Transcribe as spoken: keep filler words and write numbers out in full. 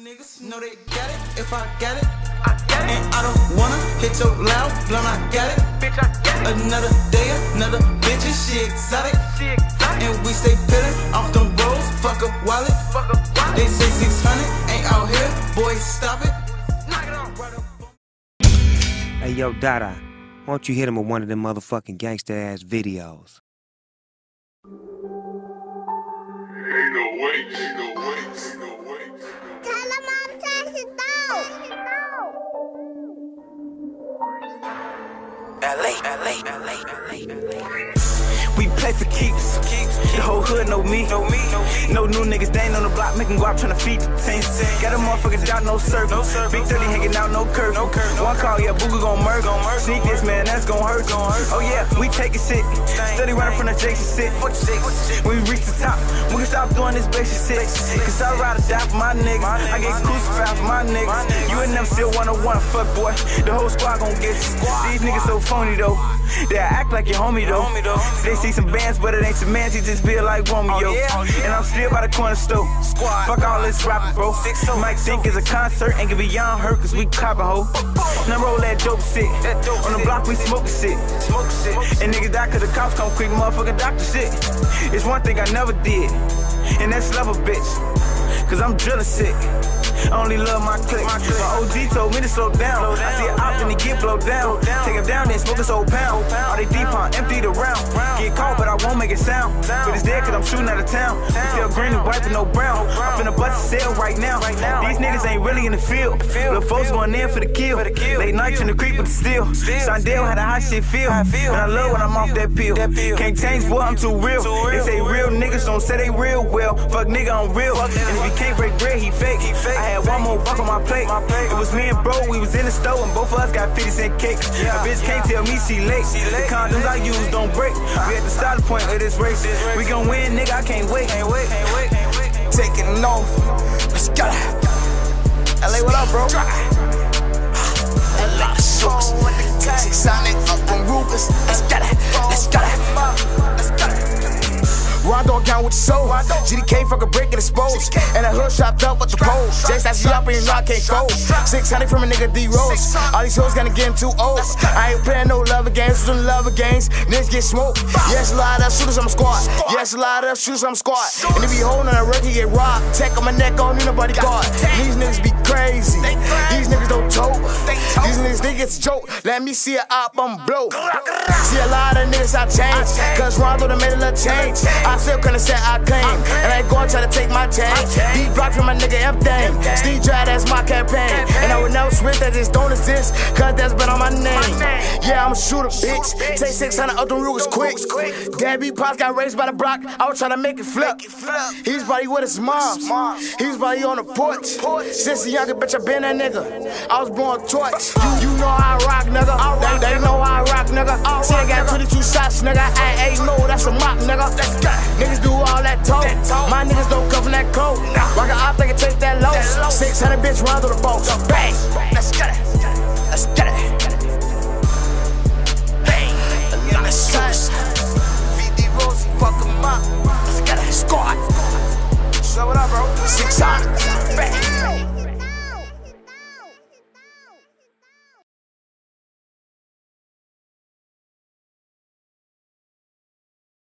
niggas know they got it. If I got it, I got it. And I don't wanna hit your loud blunt. I got it. Bitch, I got it. Another day, another bitch, and she exotic. She exotic. And we stay pillin' off them rolls. Fuck up wallet. Fuck up wallet. They say six hundred ain't out here. Boys, stop it. Knock it off. Right up. Hey, yo, Dada, why don't you hit him with one of them motherfucking gangsta-ass videos? Ain't no way, ain't no way, ain't no way. Tell them I'm touching down. L A, L A, L A, L A, L A. We play for keeps. The whole hood know me. No new niggas, they ain't on the block, make them go out tryna feed the team. Got a motherfucking job, no serve. Big thirty hanging out, no curve. One call, yeah, Booga gon' murk. Sneak this, man, that's gon' hurt. Oh yeah, we taking shit. Steady running from the Jason shit. When we reach the top, we can stop doing this basic shit. Cause I ride or die for my niggas. I get crucified for my niggas. You ain't never still one oh one, fuck boy. The whole squad gon' get you. These niggas so phony though. They act like your homie though. So they see some bands, but it ain't your man. She just feel like Romeo. Oh, yeah. Oh, yeah. And I'm still by the corner store. Squad. Fuck all this rapping, bro. Six, so, Might so. think it's a concert, ain't gonna be young hurt, cause we coppin' ho. Now roll that dope shit. That dope On the shit. block, we smoking shit. Smoke shit. And niggas die cause the cops come quick, motherfucking doctor shit. It's one thing I never did, and that's love a bitch. Cause I'm drillin' sick. I only love my clique. My, my O G told me to slow down. Slow down I see an op and he get blow down. down. Take him down, then smoke this old pound. All they deep on, empty the round. Get caught, but I won't make it sound. But it's dead cause I'm shooting out of town. We sell green and white with no brown. I'm finna bust a sale right now. These niggas ain't really in the field. Little folks going in for the kill. Late nights in the creep with the steel. Sondale had a hot shit feel. And I love when I'm off that pill. Can't change, boy, I'm too real. They say real niggas don't say they real well. Fuck nigga, I'm real. And if he can't break bread, he fake. I had one more buck on my plate. It was me and bro, we was in the store, and both of us got fifty cent cake. A bitch can't tell me she late. The condoms I use don't break. We at the starting point of this race. We gon' win, nigga, I can't wait. Taking off. Let's go. L A, what up, bro? L A Shooks. Texas Sonic up on Rubens. Let's get it. Let's get it. Let's get it. Rondo account with your soul. G D K fuck a brick and exposed. And a hood strapped up with the pole. J Stats up and you know I can't go. six hundred from a nigga D Rose. All these hoes gonna get him too old. I ain't playing no lover games, doing lover games. Niggas get smoked. Yes, a lot of shooters, I'm squad. Yes, a lot of shooters, I'm squad. And if he holding a record, get robbed. Tech on my neck, I don't need nobody guard. These niggas be crazy. These niggas don't tote. These niggas think it's a joke. Let me see a op, I'm blow. See a lot of niggas I change. Cause Rondo done made a little change. I still couldn't say I claim. And I ain't gonna try to take my chain. Deep block from my nigga M-Thing. Steve Dry, that's my campaign. And I would never switch, that just don't exist. Cause that's been on my name. Yeah, I'm a shooter, bitch. Take six hundred up them Rugers quick. Gabby Pops got raised by the block. I was trying to make it flip. He's probably with his mom. He's probably on the porch. Since a younger bitch, I been that nigga. I was born torch. You, you know how I rock, nigga. They, they know how I rock, nigga. See, I got twenty-two shots, nigga. I ain't no, that's a mop, nigga. Niggas do all that talk. My niggas don't come from that coat. Rock a op, they can take that low. six hundred bitch round through the boat. Bang! Let's get it.